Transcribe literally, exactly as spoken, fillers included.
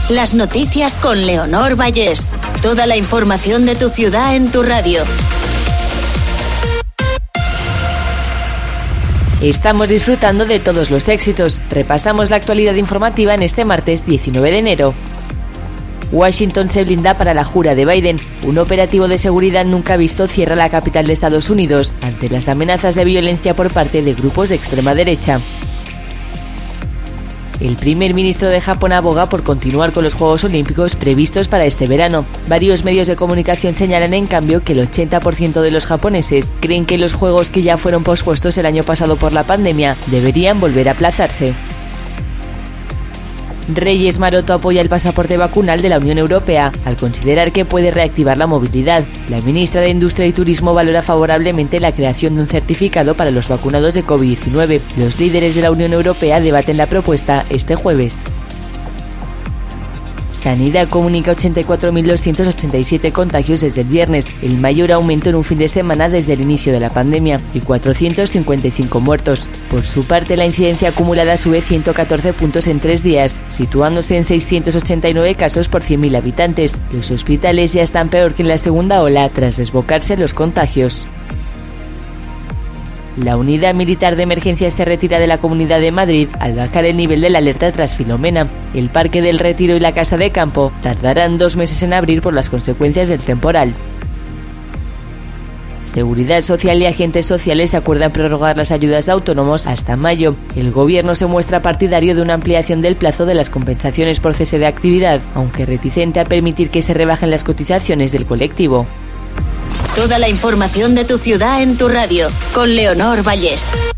Las noticias con Leonor Vallés. Toda la información de tu ciudad en tu radio. Estamos disfrutando de todos los éxitos. Repasamos la actualidad informativa en este martes diecinueve de enero. Washington se blinda para la jura de Biden. Un operativo de seguridad nunca visto cierra la capital de Estados Unidos ante las amenazas de violencia por parte de grupos de extrema derecha. El primer ministro de Japón aboga por continuar con los Juegos Olímpicos previstos para este verano. Varios medios de comunicación señalan en cambio que el ochenta por ciento de los japoneses creen que los Juegos que ya fueron pospuestos el año pasado por la pandemia deberían volver a aplazarse. Reyes Maroto apoya el pasaporte vacunal de la Unión Europea al considerar que puede reactivar la movilidad. La ministra de Industria y Turismo valora favorablemente la creación de un certificado para los vacunados de covid diecinueve. Los líderes de la Unión Europea debaten la propuesta este jueves. Sanidad comunica ochenta y cuatro mil doscientos ochenta y siete contagios desde el viernes, el mayor aumento en un fin de semana desde el inicio de la pandemia, y cuatrocientos cincuenta y cinco muertos. Por su parte, la incidencia acumulada sube ciento catorce puntos en tres días, situándose en seiscientos ochenta y nueve casos por cien mil habitantes. Los hospitales ya están peor que en la segunda ola tras desbocarse los contagios. La unidad militar de emergencias se retira de la Comunidad de Madrid al bajar el nivel de la alerta tras Filomena. El Parque del Retiro y la Casa de Campo tardarán dos meses en abrir por las consecuencias del temporal. Seguridad Social y agentes sociales acuerdan prorrogar las ayudas de autónomos hasta mayo. El gobierno se muestra partidario de una ampliación del plazo de las compensaciones por cese de actividad, aunque reticente a permitir que se rebajen las cotizaciones del colectivo. Toda la información de tu ciudad en tu radio, con Leonor Vallés.